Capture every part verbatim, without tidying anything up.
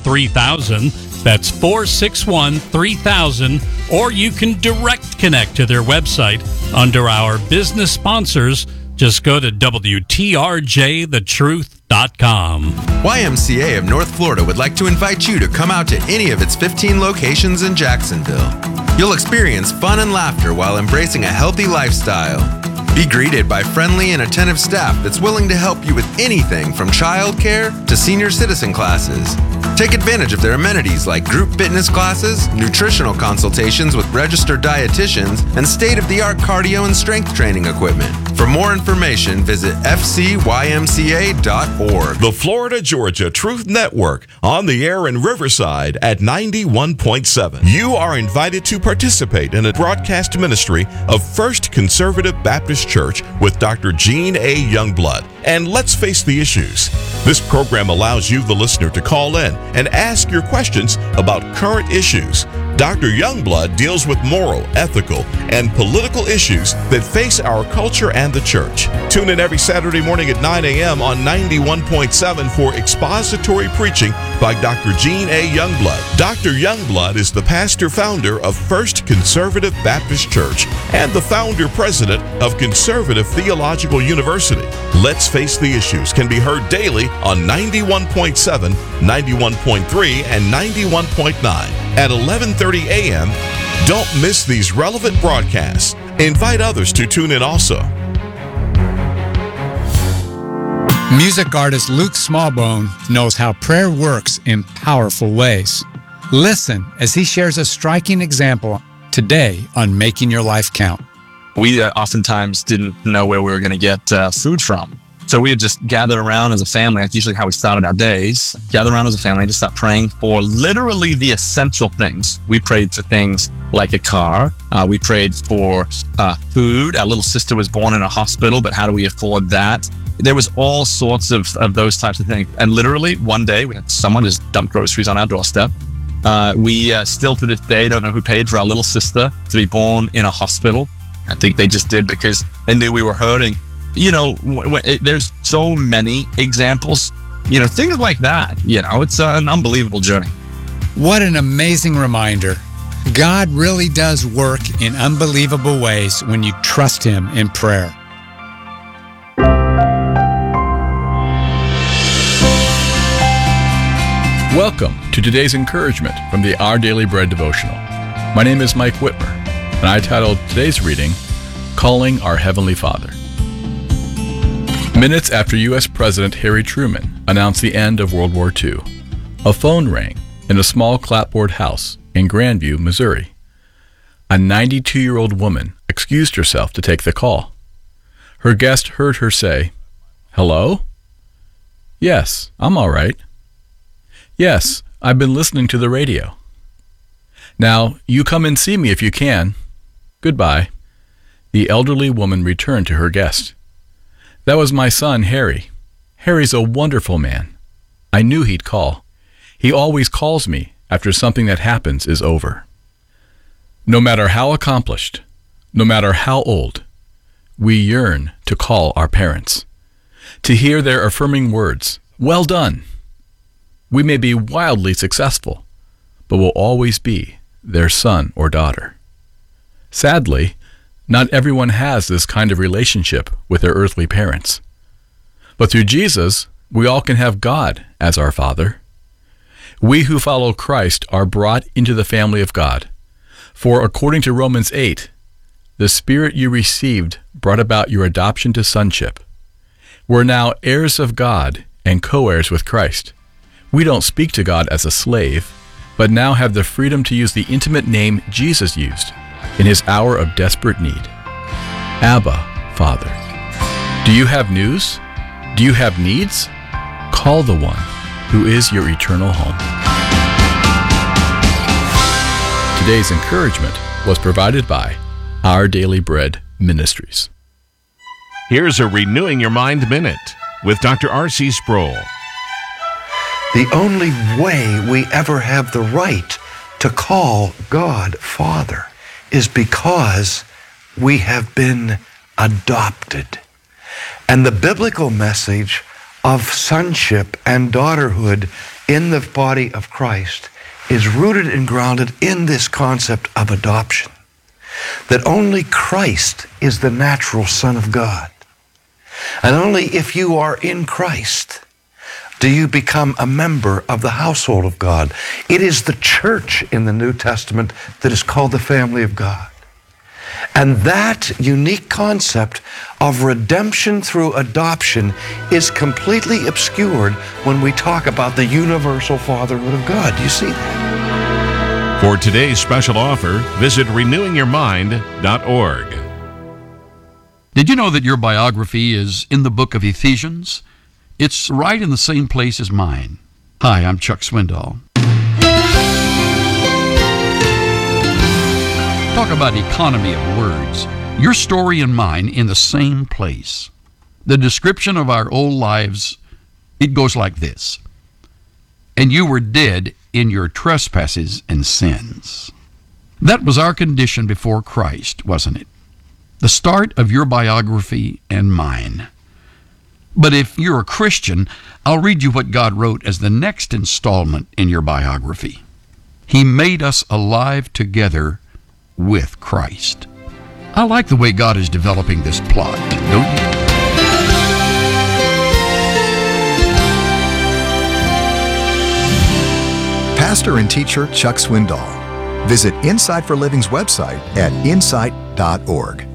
three thousand. That's four six one, three thousand. Or you can direct connect to their website under our business sponsors. Just go to W T R J the truth dot com. Y M C A of North Florida would like to invite you to come out to any of its fifteen locations in Jacksonville. You'll experience fun and laughter while embracing a healthy lifestyle. Be greeted by friendly and attentive staff that's willing to help you with anything from childcare to senior citizen classes. Take advantage of their amenities like group fitness classes, nutritional consultations with registered dietitians, and state-of-the-art cardio and strength training equipment. For more information, visit F C Y M C A dot org. The Florida Georgia Truth Network, on the air in Riverside at ninety-one point seven. You are invited to participate in a broadcast ministry of First Conservative Baptist Church with Doctor Gene A. Youngblood. And let's face the issues. This program allows you, the listener, to call in and ask your questions about current issues. Doctor Youngblood deals with moral, ethical, and political issues that face our culture and the church. Tune in every Saturday morning at nine a.m. on ninety-one point seven for expository preaching by Doctor Gene A. Youngblood. Doctor Youngblood is the pastor-founder of First Conservative Baptist Church and the founder-president of Conservative Theological University. Let's Face the Issues can be heard daily on ninety-one point seven, ninety-one point three, and ninety-one point nine at eleven thirty a.m. Don't miss these relevant broadcasts. Invite others to tune in also. Music artist Luke Smallbone knows how prayer works in powerful ways. Listen as he shares a striking example today on Making Your Life Count. We uh, oftentimes didn't know where we were going to get uh, food from. So we would just gather around as a family. That's usually how we started our days. Gather around as a family and just start praying for literally the essential things. We prayed for things like a car. Uh, we prayed for uh, food. Our little sister was born in a hospital, but how do we afford that? There was all sorts of, of those types of things. And literally one day we had someone just dump groceries on our doorstep. Uh, we uh, still to this day don't know who paid for our little sister to be born in a hospital. I think they just did because they knew we were hurting. You know, w- w- it, there's so many examples, you know, things like that. You know, it's uh, an unbelievable journey. What an amazing reminder. God really does work in unbelievable ways when you trust Him in prayer. Welcome to today's encouragement from the Our Daily Bread devotional. My name is Mike Whitmer, and I titled today's reading, Calling Our Heavenly Father. Minutes after U S President Harry Truman announced the end of World War Two, a phone rang in a small clapboard house in Grandview, Missouri. A ninety-two-year-old woman excused herself to take the call. Her guest heard her say, "Hello? Yes, I'm all right. Yes, I've been listening to the radio. Now, you come and see me if you can. Goodbye." The elderly woman returned to her guest. "That was my son, Harry. Harry's a wonderful man. I knew he'd call. He always calls me after something that happens is over." No matter how accomplished, no matter how old, we yearn to call our parents, to hear their affirming words, "Well done." We may be wildly successful, but will always be their son or daughter. Sadly, not everyone has this kind of relationship with their earthly parents. But through Jesus, we all can have God as our Father. We who follow Christ are brought into the family of God. For according to Romans eight, the Spirit you received brought about your adoption to sonship. We're now heirs of God and co-heirs with Christ. We don't speak to God as a slave, but now have the freedom to use the intimate name Jesus used in his hour of desperate need. Abba, Father. Do you have news? Do you have needs? Call the one who is your eternal home. Today's encouragement was provided by Our Daily Bread Ministries. Here's a Renewing Your Mind Minute with Doctor R C Sproul. The only way we ever have the right to call God Father is because we have been adopted. And the biblical message of sonship and daughterhood in the body of Christ is rooted and grounded in this concept of adoption, that only Christ is the natural Son of God. And only if you are in Christ do you become a member of the household of God. It is the church in the New Testament that is called the family of God. And that unique concept of redemption through adoption is completely obscured when we talk about the universal fatherhood of God. Do you see that? For today's special offer, visit renewing your mind dot org. Did you know that your biography is in the book of Ephesians? It's right in the same place as mine. Hi, I'm Chuck Swindoll. Talk about economy of words. Your story and mine in the same place. The description of our old lives, it goes like this. And you were dead in your trespasses and sins. That was our condition before Christ, wasn't it? The start of your biography and mine. But if you're a Christian, I'll read you what God wrote as the next installment in your biography. He made us alive together with Christ. I like the way God is developing this plot, don't you? Pastor and teacher Chuck Swindoll. Visit Insight for Living's website at insight dot org.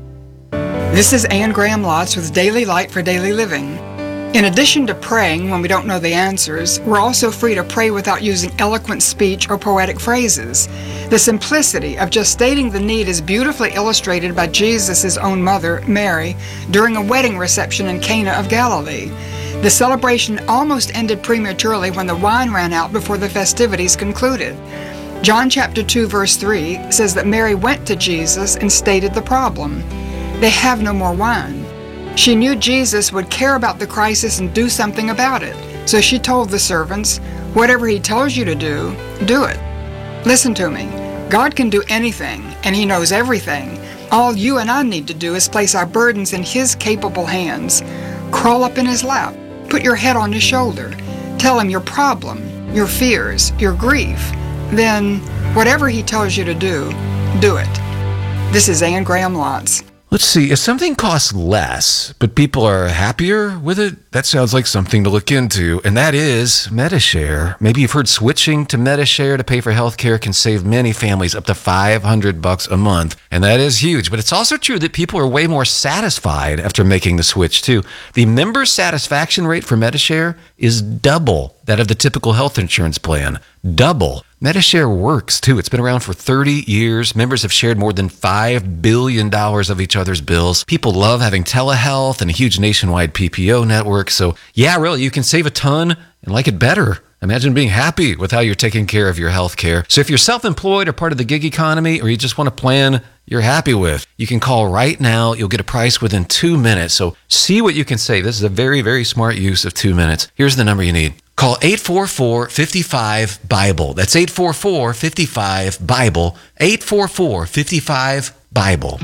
This is Anne Graham Lotz with Daily Light for Daily Living. In addition to praying when we don't know the answers, we're also free to pray without using eloquent speech or poetic phrases. The simplicity of just stating the need is beautifully illustrated by Jesus' own mother, Mary, during a wedding reception in Cana of Galilee. The celebration almost ended prematurely when the wine ran out before the festivities concluded. John chapter two verse three says that Mary went to Jesus and stated the problem. They have no more wine. She knew Jesus would care about the crisis and do something about it. So she told the servants, whatever he tells you to do, do it. Listen to me. God can do anything, and he knows everything. All you and I need to do is place our burdens in his capable hands. Crawl up in his lap. Put your head on his shoulder. Tell him your problem, your fears, your grief. Then, whatever he tells you to do, do it. This is Anne Graham Lotz. Let's see, if something costs less, but people are happier with it, that sounds like something to look into, and that is Medi-Share. Maybe you've heard switching to Medi-Share to pay for healthcare can save many families up to five hundred bucks a month, and that is huge. But it's also true that people are way more satisfied after making the switch, too. The member satisfaction rate for Medi-Share is double that of the typical health insurance plan. Double. Medi-Share works, too. It's been around for thirty years. Members have shared more than five billion dollars of each other's bills. People love having telehealth and a huge nationwide P P O network. So, yeah, really, you can save a ton and like it better. Imagine being happy with how you're taking care of your health care. So if you're self-employed or part of the gig economy, or you just want a plan you're happy with, you can call right now. You'll get a price within two minutes. So see what you can save. This is a very, very smart use of two minutes. Here's the number you need. Call eight four four, five five, BIBLE. That's eight four four, five five, BIBLE. eight four four, five five, BIBLE.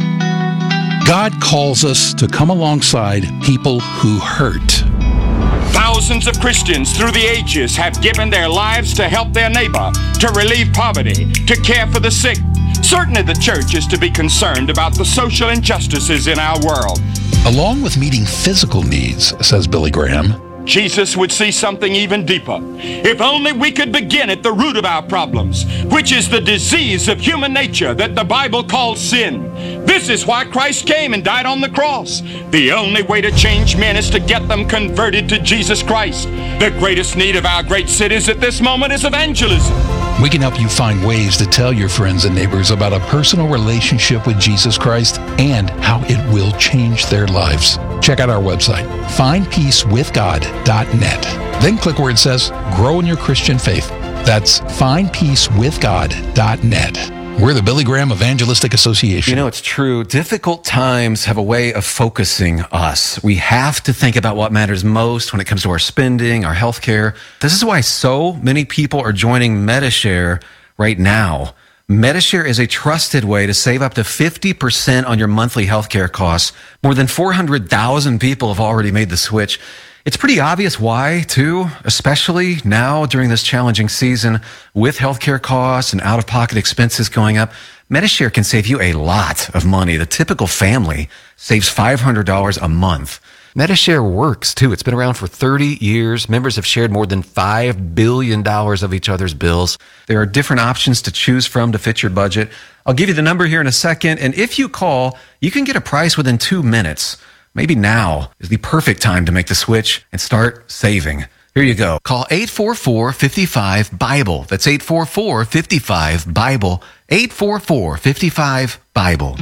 God calls us to come alongside people who hurt. Thousands of Christians through the ages have given their lives to help their neighbor, to relieve poverty, to care for the sick. Certainly the church is to be concerned about the social injustices in our world. Along with meeting physical needs, says Billy Graham, Jesus would see something even deeper. If only we could begin at the root of our problems, which is the disease of human nature that the Bible calls sin. This is why Christ came and died on the cross. The only way to change men is to get them converted to Jesus Christ. The greatest need of our great cities at this moment is evangelism. We can help you find ways to tell your friends and neighbors about a personal relationship with Jesus Christ and how it will change their lives. Check out our website, find peace with god dot net. Then click where it says Grow in Your Christian Faith. That's find peace with god dot net. We're the Billy Graham Evangelistic Association. You know, it's true. Difficult times have a way of focusing us. We have to think about what matters most when it comes to our spending, our health care. This is why so many people are joining Medi-Share right now. Medi-Share is a trusted way to save up to fifty percent on your monthly health care costs. More than four hundred thousand people have already made the switch. It's pretty obvious why, too, especially now during this challenging season with healthcare costs and out-of-pocket expenses going up. Medi-Share can save you a lot of money. The typical family saves five hundred dollars a month. Medi-Share works, too. It's been around for thirty years. Members have shared more than five billion dollars of each other's bills. There are different options to choose from to fit your budget. I'll give you the number here in a second, and if you call, you can get a price within two minutes. Maybe now is the perfect time to make the switch and start saving. Here you go. Call eight four four, five five, BIBLE. That's eight four four, five five, BIBLE. eight four four, five five, BIBLE.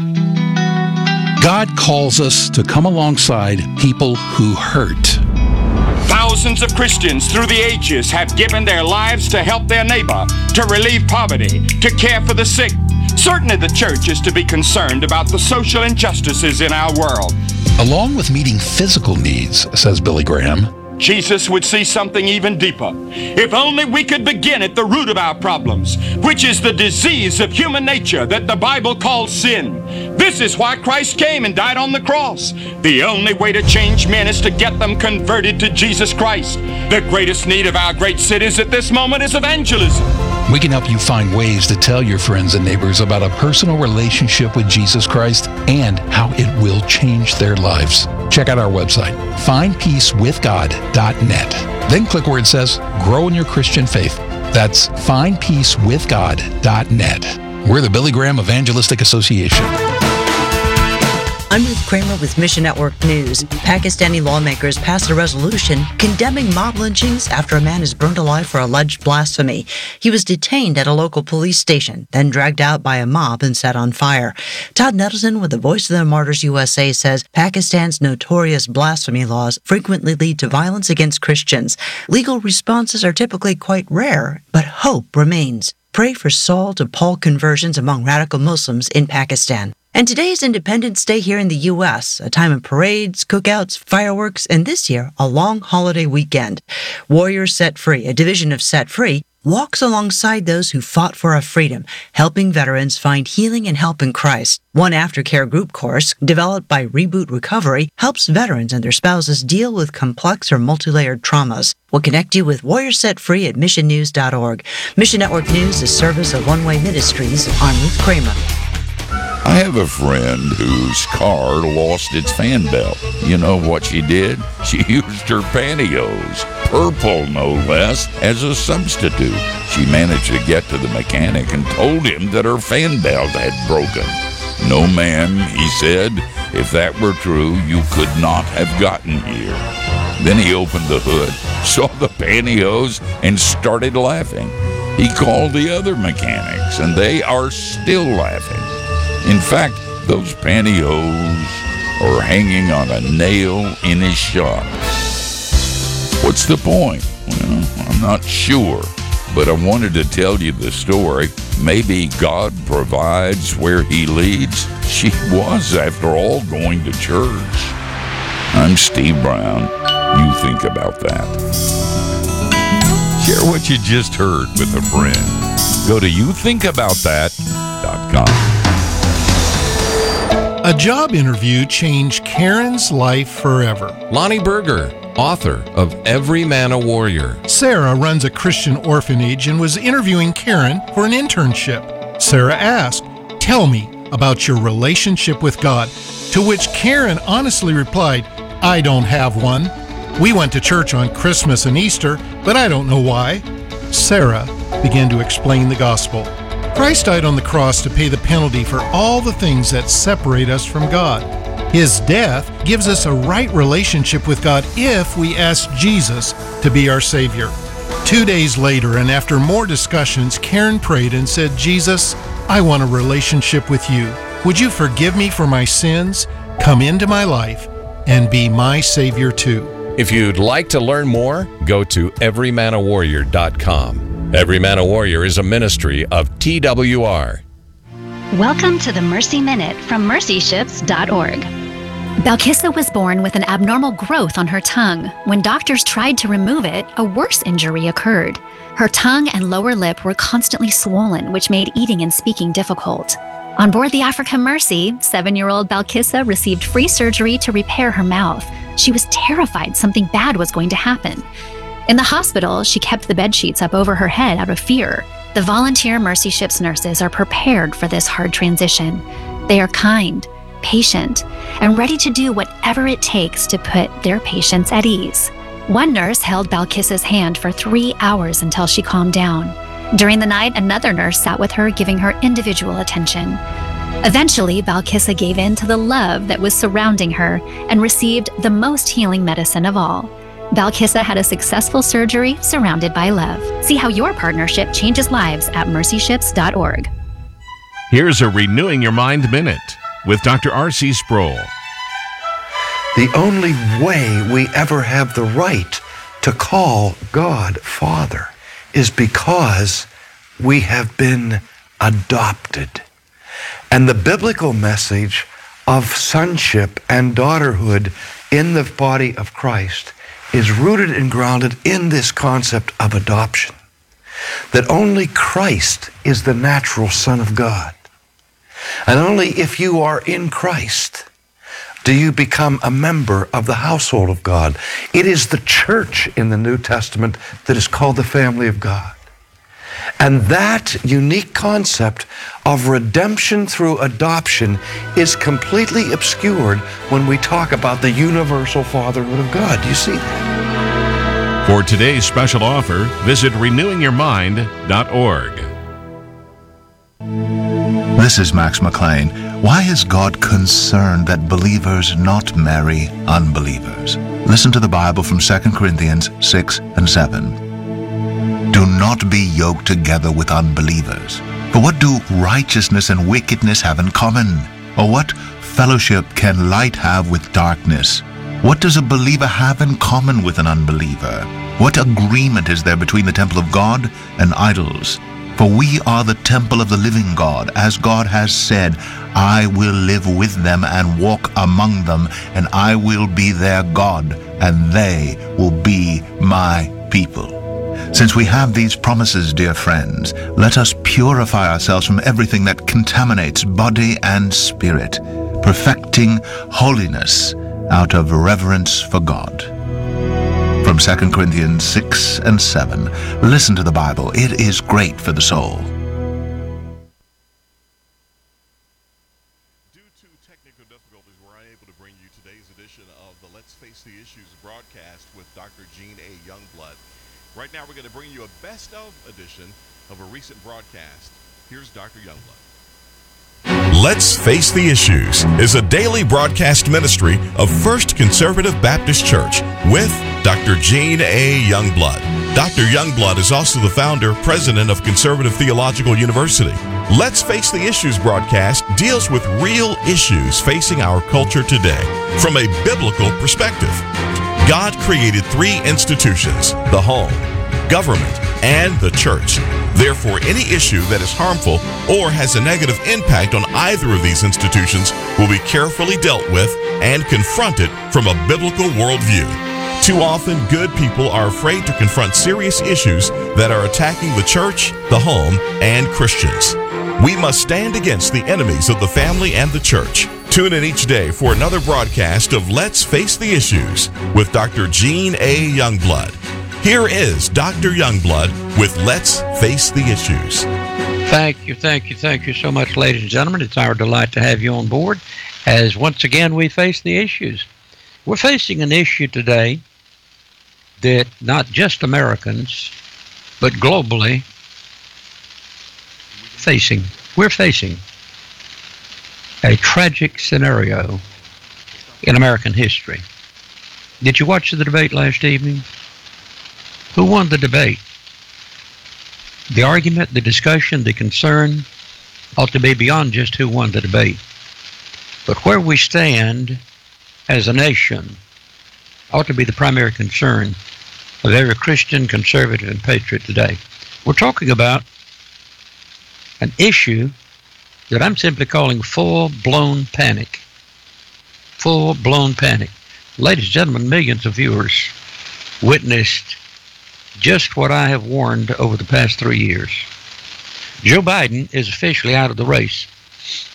God calls us to come alongside people who hurt. Thousands of Christians through the ages have given their lives to help their neighbor, to relieve poverty, to care for the sick. Certainly the church is to be concerned about the social injustices in our world. Along with meeting physical needs, says Billy Graham, Jesus would see something even deeper. If only we could begin at the root of our problems, which is the disease of human nature that the Bible calls sin. This is why Christ came and died on the cross. The only way to change men is to get them converted to Jesus Christ. The greatest need of our great cities at this moment is evangelism. we can help you find ways to tell your friends and neighbors about a personal relationship with Jesus Christ and how it will change their lives. Check out our website, find peace with god dot net. Then click where it says Grow in Your Christian Faith. That's find peace with god dot net. We're the Billy Graham Evangelistic Association. I'm Ruth Kramer with Mission Network News. Pakistani lawmakers passed a resolution condemning mob lynchings after a man is burned alive for alleged blasphemy. He was detained at a local police station, then dragged out by a mob and set on fire. Todd Nettleton with the Voice of the Martyrs U S A says Pakistan's notorious blasphemy laws frequently lead to violence against Christians. Legal responses are typically quite rare, but hope remains. Pray for Saul to Paul conversions among radical Muslims in Pakistan. And today is Independence Day here in the U S, a time of parades, cookouts, fireworks, and this year, a long holiday weekend. Warriors Set Free, a division of Set Free, walks alongside those who fought for our freedom, helping veterans find healing and help in Christ. One aftercare group course, developed by Reboot Recovery, helps veterans and their spouses deal with complex or multi-layered traumas. We'll connect you with Warriors Set Free at mission news dot org. Mission Network News is service of One Way Ministries. I'm Ruth Kramer. I have a friend whose car lost its fan belt. You know what she did? She used her pantyhose, purple no less, as a substitute. She managed to get to the mechanic and told him that her fan belt had broken. No, ma'am, he said, if that were true, you could not have gotten here. Then he opened the hood, saw the pantyhose, and started laughing. He called the other mechanics, and they are still laughing. In fact, those pantyhose are hanging on a nail in his shop. What's the point? Well, I'm not sure, but I wanted to tell you the story. Maybe God provides where he leads. She was, after all, going to church. I'm Steve Brown. You think about that. Share what you just heard with a friend. Go to you think about that dot com. A job interview changed Karen's life forever. Lonnie Berger, author of Every Man a Warrior. Sarah runs a Christian orphanage and was interviewing Karen for an internship. Sarah asked, "Tell me about your relationship with God," to which Karen honestly replied, "I don't have one. We went to church on Christmas and Easter, but I don't know why." Sarah began to explain the gospel. Christ died on the cross to pay the penalty for all the things that separate us from God. His death gives us a right relationship with God if we ask Jesus to be our Savior. Two days later, and after more discussions, Karen prayed and said, "Jesus, I want a relationship with you. Would you forgive me for my sins, come into my life, and be my Savior too?" If you'd like to learn more, go to every man a warrior dot com. Every Man a Warrior is a ministry of T W R. Welcome to the Mercy Minute from mercy ships dot org. Balkissa was born with an abnormal growth on her tongue. When doctors tried to remove it, a worse injury occurred. Her tongue and lower lip were constantly swollen, which made eating and speaking difficult. On board the Africa Mercy, seven-year-old Balkissa received free surgery to repair her mouth. She was terrified something bad was going to happen. In the hospital, she kept the bedsheets up over her head out of fear. The volunteer Mercy Ships nurses are prepared for this hard transition. They are kind, patient, and ready to do whatever it takes to put their patients at ease. One nurse held Balkissa's hand for three hours until she calmed down. During the night, another nurse sat with her, giving her individual attention. Eventually, Balkissa gave in to the love that was surrounding her and received the most healing medicine of all. Balkissa had a successful surgery surrounded by love. See how your partnership changes lives at mercy ships dot org. Here's a Renewing Your Mind Minute with Doctor R C Sproul. The only way we ever have the right to call God Father is because we have been adopted. And the biblical message of sonship and daughterhood in the body of Christ is rooted and grounded in this concept of adoption. That only Christ is the natural Son of God. And only if you are in Christ do you become a member of the household of God. It is the church in the New Testament that is called the family of God. And that unique concept of redemption through adoption is completely obscured when we talk about the universal fatherhood of God. Do you see that? For today's special offer, visit renewing your mind dot org. This is Max McLean. Why is God concerned that believers not marry unbelievers? Listen to the Bible from Second Corinthians six and seven. Do not be yoked together with unbelievers. For what do righteousness and wickedness have in common? Or what fellowship can light have with darkness? What does a believer have in common with an unbeliever? What agreement is there between the temple of God and idols? For we are the temple of the living God, as God has said, I will live with them and walk among them, and I will be their God, and they will be my people. Since we have these promises, dear friends, let us purify ourselves from everything that contaminates body and spirit, perfecting holiness out of reverence for God. From Second Corinthians six and seven, listen to the Bible. It is great for the soul. Due to technical difficulties, we're unable to bring you today's edition of the Let's Face the Issues broadcast with Doctor Gene A. Youngblood. Right now, we're going to bring you a best-of edition of a recent broadcast. Here's Doctor Youngblood. Let's Face the Issues is a daily broadcast ministry of First Conservative Baptist Church with Doctor Gene A. Youngblood. Doctor Youngblood is also the founder, president of Conservative Theological University. Let's Face the Issues broadcast deals with real issues facing our culture today from a biblical perspective. God created three institutions: the home, government, and the church. Therefore, any issue that is harmful or has a negative impact on either of these institutions will be carefully dealt with and confronted from a biblical worldview. Too often, good people are afraid to confront serious issues that are attacking the church, the home, and Christians. We must stand against the enemies of the family and the church. Tune in each day for another broadcast of Let's Face the Issues with Doctor Gene A. Youngblood. Here is Doctor Youngblood with Let's Face the Issues. Thank you, thank you, thank you so much, ladies and gentlemen. It's our delight to have you on board as once again we face the issues. We're facing an issue today that not just Americans, but globally facing. We're facing a tragic scenario in American history. Did you watch the debate last evening? Who won the debate? The argument, the discussion, the concern ought to be beyond just who won the debate. But where we stand as a nation ought to be the primary concern of every Christian, conservative, and patriot today. We're talking about an issue that I'm simply calling full-blown panic. Full-blown panic. Ladies and gentlemen, millions of viewers witnessed just what I have warned over the past three years. Joe Biden is officially out of the race.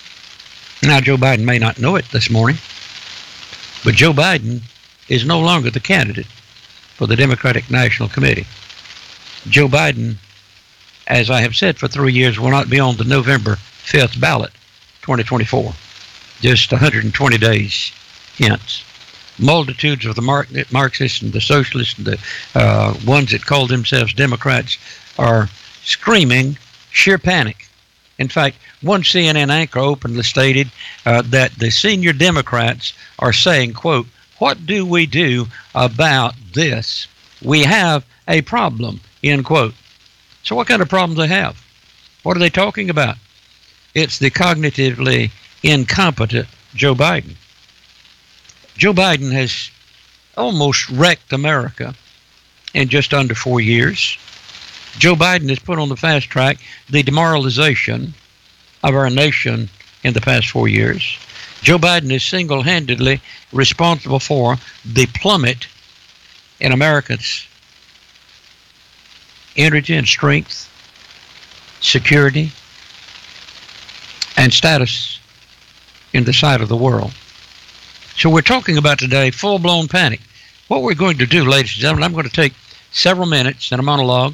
Now, Joe Biden may not know it this morning, but Joe Biden is no longer the candidate for the Democratic National Committee. Joe Biden, as I have said for three years, will not be on the November fifth ballot, twenty twenty-four. Just one hundred twenty days hence. Multitudes of the Marxists and the socialists and the uh, ones that call themselves Democrats are screaming sheer panic. In fact, one C N N anchor openly stated uh, that the senior Democrats are saying, quote, "What do we do about this? We have a problem," end quote. So what kind of problem do they have? What are they talking about? It's the cognitively incompetent Joe Biden. Joe Biden has almost wrecked America in just under four years. Joe Biden has put on the fast track the demoralization of our nation in the past four years. Joe Biden is single-handedly responsible for the plummet in America's energy and strength, security, and status in the sight of the world. So we're talking about today full-blown panic. What we're going to do, ladies and gentlemen, I'm going to take several minutes in a monologue,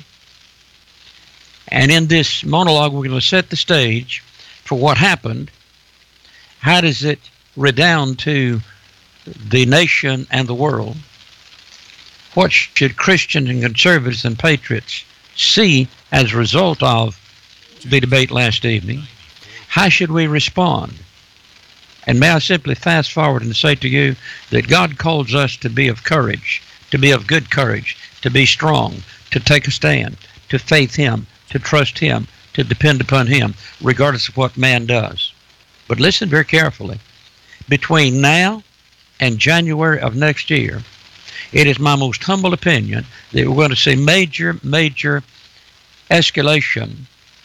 and in this monologue we're going to set the stage for what happened. How does it redound to the nation and the world? What should Christians and conservatives and patriots see as a result of the debate last evening? How should we respond? And may I simply fast forward and say to you that God calls us to be of courage, to be of good courage, to be strong, to take a stand, to faith Him, to trust Him, to depend upon Him, regardless of what man does. But listen very carefully. Between now and January of next year, it is my most humble opinion that we're going to see major, major escalation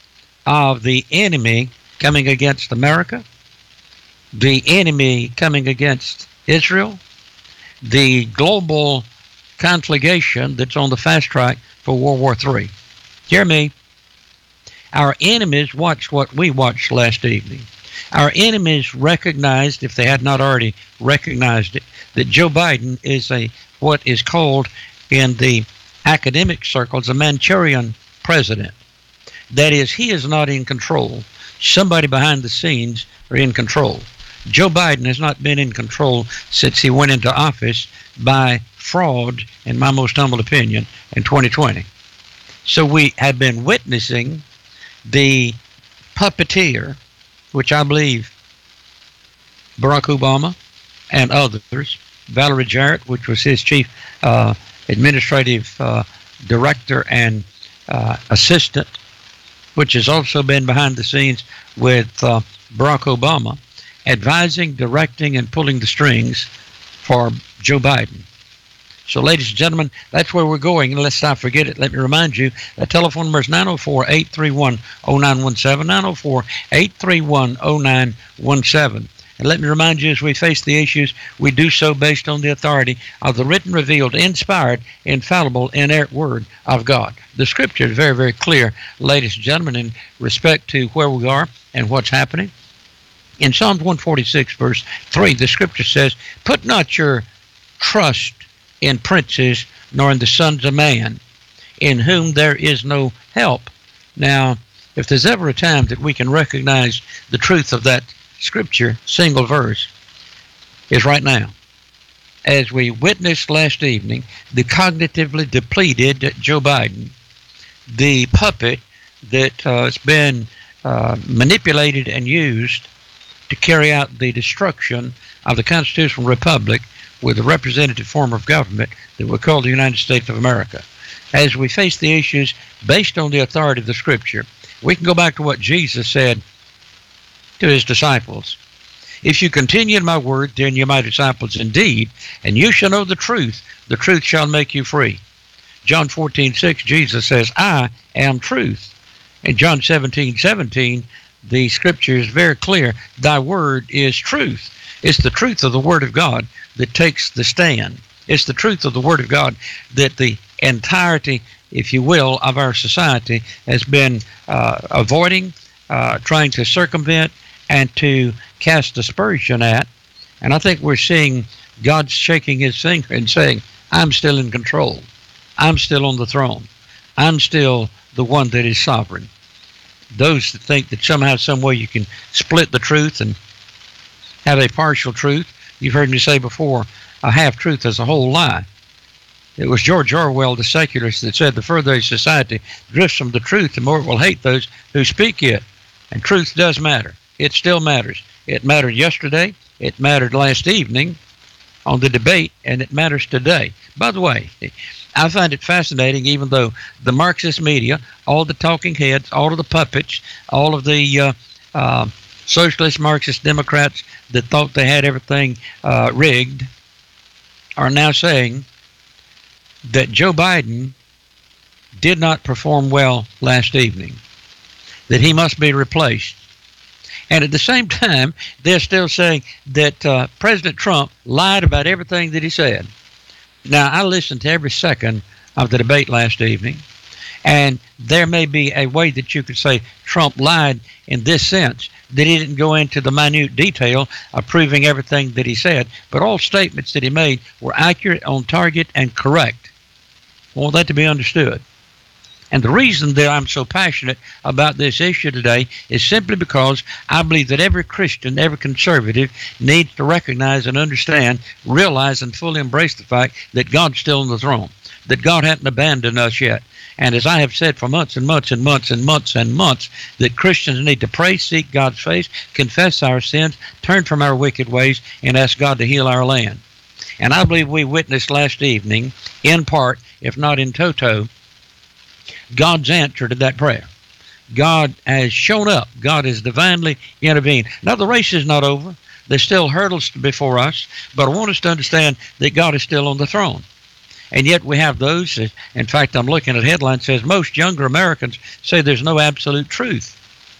of the enemy coming against America, the enemy coming against Israel, the global conflagration that's on the fast track for World War Three. Hear me. Our enemies watched what we watched last evening. Our enemies recognized, if they had not already recognized it, that Joe Biden is a what is called in the academic circles a Manchurian president. That is, he is not in control. Somebody behind the scenes are in control. Joe Biden has not been in control since he went into office by fraud, in my most humble opinion, in twenty twenty. So we have been witnessing the puppeteer, which I believe Barack Obama and others, Valerie Jarrett, which was his chief uh, administrative uh, director and uh, assistant, which has also been behind the scenes with uh, Barack Obama, advising, directing, and pulling the strings for Joe Biden. So, ladies and gentlemen, that's where we're going. And let's not forget it. Let me remind you, the telephone number is nine oh four, eight three one, oh nine one seven, nine oh four, eight three one, oh nine one seven. And let me remind you, as we face the issues, we do so based on the authority of the written, revealed, inspired, infallible, inerrant Word of God. The Scripture is very, very clear, ladies and gentlemen, in respect to where we are and what's happening. In Psalms one forty-six, verse three, the Scripture says, "Put not your trust in princes, nor in the sons of man, in whom there is no help." Now, if there's ever a time that we can recognize the truth of that Scripture, single verse, is right now. As we witnessed last evening, the cognitively depleted Joe Biden, the puppet that uh, has been uh, manipulated and used to carry out the destruction of the constitutional republic with a representative form of government that we call the United States of America. As we face the issues based on the authority of the Scripture, we can go back to what Jesus said to his disciples. "If you continue in my word, then you're my disciples indeed, and you shall know the truth. The truth shall make you free." John fourteen six, Jesus says, "I am truth." In John seventeen seventeen, the Scripture is very clear. Thy word is truth. It's the truth of the Word of God that takes the stand. It's the truth of the Word of God that the entirety, if you will, of our society has been uh, avoiding, uh, trying to circumvent, and to cast aspersion at. And I think we're seeing God shaking his finger and saying, I'm still in control. I'm still on the throne. I'm still the one that is sovereign. Those that think that somehow, some way you can split the truth and have a partial truth, you've heard me say before, a half-truth is a whole lie. It was George Orwell, the secularist, that said the further a society drifts from the truth, the more it will hate those who speak it. And truth does matter. It still matters. It mattered yesterday. It mattered last evening on the debate, and it matters today. By the way, I find it fascinating, even though the Marxist media, all the talking heads, all of the puppets, all of the uh, uh, socialist Marxist Democrats that thought they had everything uh, rigged are now saying that Joe Biden did not perform well last evening, that he must be replaced. And at the same time, they're still saying that uh, President Trump lied about everything that he said. Now, I listened to every second of the debate last evening, and there may be a way that you could say Trump lied in this sense, that he didn't go into the minute detail of proving everything that he said, but all statements that he made were accurate, on target, and correct. I want that to be understood. And the reason that I'm so passionate about this issue today is simply because I believe that every Christian, every conservative needs to recognize and understand, realize, and fully embrace the fact that God's still on the throne, that God hasn't abandoned us yet. And as I have said for months and months and months and months and months, that Christians need to pray, seek God's face, confess our sins, turn from our wicked ways, and ask God to heal our land. And I believe we witnessed last evening, in part, if not in toto, God's answer to that prayer. God has shown up. God has divinely intervened. Now, the race is not over. There's still hurdles before us, but I want us to understand that God is still on the throne. And yet we have those, in fact, I'm looking at a headline that says most younger Americans say there's no absolute truth.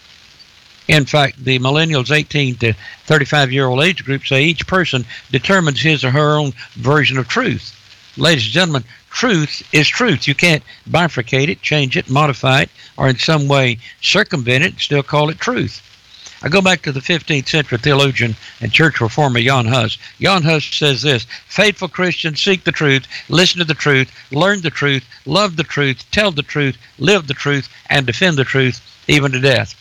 In fact, the millennials eighteen to thirty-five-year-old age group say each person determines his or her own version of truth. Ladies and gentlemen, truth is truth. You can't bifurcate it, change it, modify it, or in some way circumvent it and still call it truth. I go back to the fifteenth century theologian and church reformer Jan Hus. Jan Hus says this: faithful Christians seek the truth, listen to the truth, learn the truth, love the truth, tell the truth, live the truth, and defend the truth, even to death.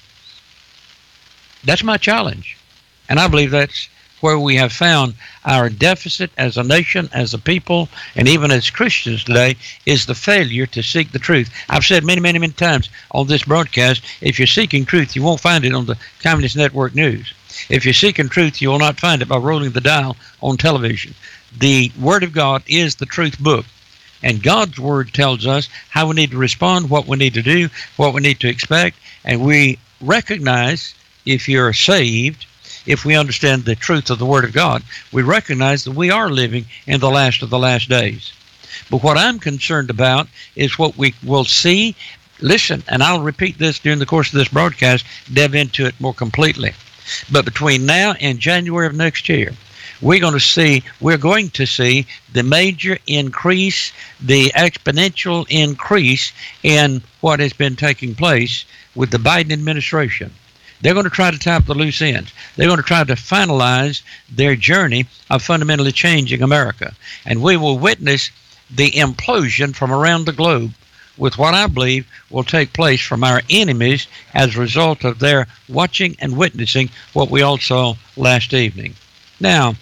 That's my challenge. And I believe that's where we have found our deficit as a nation, as a people, and even as Christians today, is the failure to seek the truth. I've said many, many, many times on this broadcast, if you're seeking truth, you won't find it on the Communist Network News. If you're seeking truth, you will not find it by rolling the dial on television. The Word of God is the truth book. And God's Word tells us how we need to respond, what we need to do, what we need to expect. And we recognize, if you're saved, if we understand the truth of the Word of God, we recognize that we are living in the last of the last days. But what I'm concerned about is what we will see. Listen, and I'll repeat this during the course of this broadcast, delve into it more completely. But between now and January of next year, we're going to see, we're going to see the major increase, the exponential increase in what has been taking place with the Biden administration. They're going to try to tie up the loose ends. They're going to try to finalize their journey of fundamentally changing America. And we will witness the implosion from around the globe with what I believe will take place from our enemies as a result of their watching and witnessing what we all saw last evening. Now,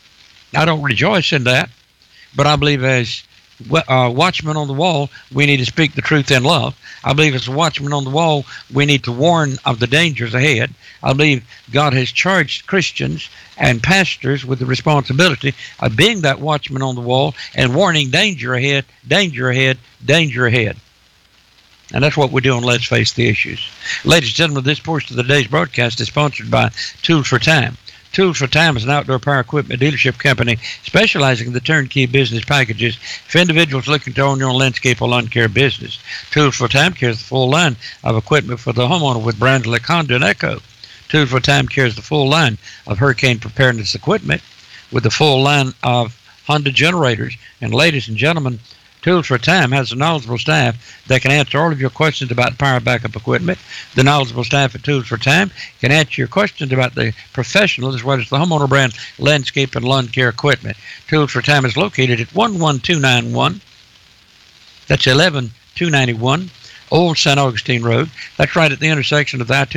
I don't rejoice in that, but I believe as uh, watchmen on the wall, we need to speak the truth in love. I believe as a watchman on the wall, we need to warn of the dangers ahead. I believe God has charged Christians and pastors with the responsibility of being that watchman on the wall and warning danger ahead, danger ahead, danger ahead. And that's what we're doing. Let's face the issues. Ladies and gentlemen, this portion of the day's broadcast is sponsored by Tools for Time. Tools for Time is an outdoor power equipment dealership company specializing in the turnkey business packages for individuals looking to own their own landscape or lawn care business. Tools for Time carries the full line of equipment for the homeowner with brands like Honda and Echo. Tools for Time carries the full line of hurricane preparedness equipment with the full line of Honda generators. And ladies and gentlemen, Tools for Time has a knowledgeable staff that can answer all of your questions about power backup equipment. The knowledgeable staff at Tools for Time can answer your questions about the professional as well as the homeowner brand landscape and lawn care equipment. Tools for Time is located at one one two nine one. That's eleven two ninety-one Old Saint Augustine Road. That's right at the intersection of the I two